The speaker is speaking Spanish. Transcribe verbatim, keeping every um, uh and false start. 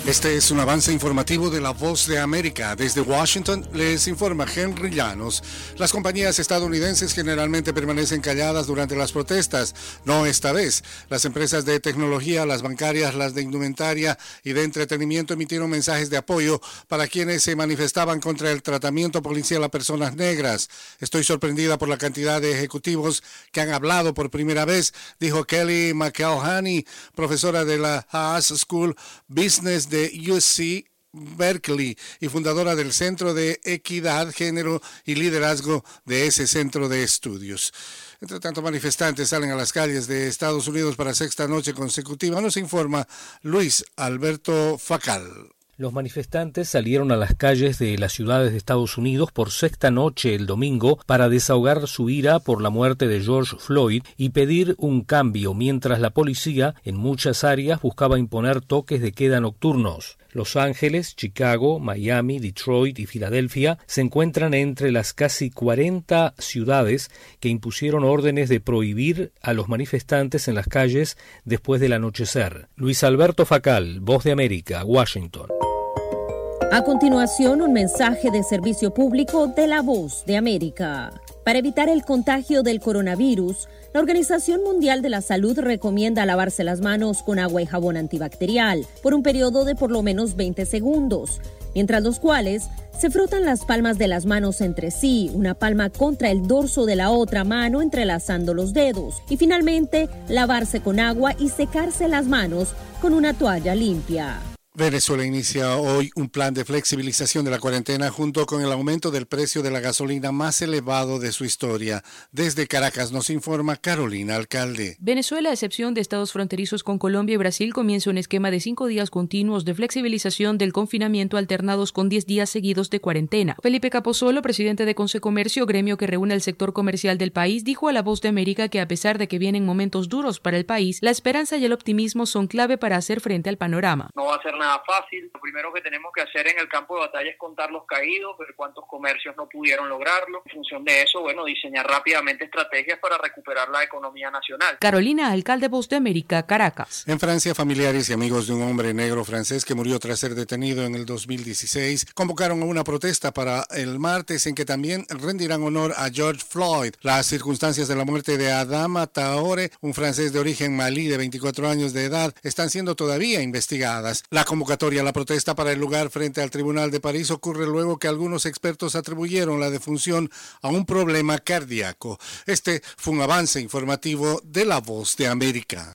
Este es un avance informativo de La Voz de América. Desde Washington les informa Henry Llanos. Las compañías estadounidenses generalmente permanecen calladas durante las protestas. No esta vez. Las empresas de tecnología, las bancarias, las de indumentaria y de entretenimiento emitieron mensajes de apoyo para quienes se manifestaban contra el tratamiento policial a personas negras. Estoy sorprendida por la cantidad de ejecutivos que han hablado por primera vez, dijo Kelly McElhaney, profesora de la Haas School Business de U S C Berkeley y fundadora del Centro de Equidad, Género y Liderazgo de ese centro de estudios. Entre tanto, manifestantes salen a las calles de Estados Unidos para sexta noche consecutiva. Nos informa Luis Alberto Facal. Los manifestantes salieron a las calles de las ciudades de Estados Unidos por sexta noche el domingo para desahogar su ira por la muerte de George Floyd y pedir un cambio, mientras la policía en muchas áreas buscaba imponer toques de queda nocturnos. Los Ángeles, Chicago, Miami, Detroit y Filadelfia se encuentran entre las casi cuarenta ciudades que impusieron órdenes de prohibir a los manifestantes en las calles después del anochecer. Luis Alberto Facal, Voz de América, Washington. A continuación, un mensaje de servicio público de La Voz de América. Para evitar el contagio del coronavirus, la Organización Mundial de la Salud recomienda lavarse las manos con agua y jabón antibacterial por un periodo de por lo menos veinte segundos, mientras los cuales se frotan las palmas de las manos entre sí, una palma contra el dorso de la otra mano entrelazando los dedos, y finalmente lavarse con agua y secarse las manos con una toalla limpia. Venezuela inicia hoy un plan de flexibilización de la cuarentena junto con el aumento del precio de la gasolina más elevado de su historia. Desde Caracas nos informa Carolina Alcalde. Venezuela, a excepción de estados fronterizos con Colombia y Brasil, comienza un esquema de cinco días continuos de flexibilización del confinamiento alternados con diez días seguidos de cuarentena. Felipe Capozolo, presidente de Consecomercio, gremio que reúne al sector comercial del país, dijo a La Voz de América que a pesar de que vienen momentos duros para el país, la esperanza y el optimismo son clave para hacer frente al panorama. No va a ser nada fácil. Lo primero que tenemos que hacer en el campo de batalla es contar los caídos, ver cuántos comercios no pudieron lograrlo. En función de eso, bueno, diseñar rápidamente estrategias para recuperar la economía nacional. Carolina Alcalde, Voz de América, Caracas. En Francia, familiares y amigos de un hombre negro francés que murió tras ser detenido en el dos mil dieciséis convocaron a una protesta para el martes en que también rendirán honor a George Floyd. Las circunstancias de la muerte de Adama Traoré, un francés de origen malí de veinticuatro años de edad, están siendo todavía investigadas. La convocatoria a la protesta para el lugar frente al Tribunal de París ocurre luego que algunos expertos atribuyeron la defunción a un problema cardíaco. Este fue un avance informativo de La Voz de América.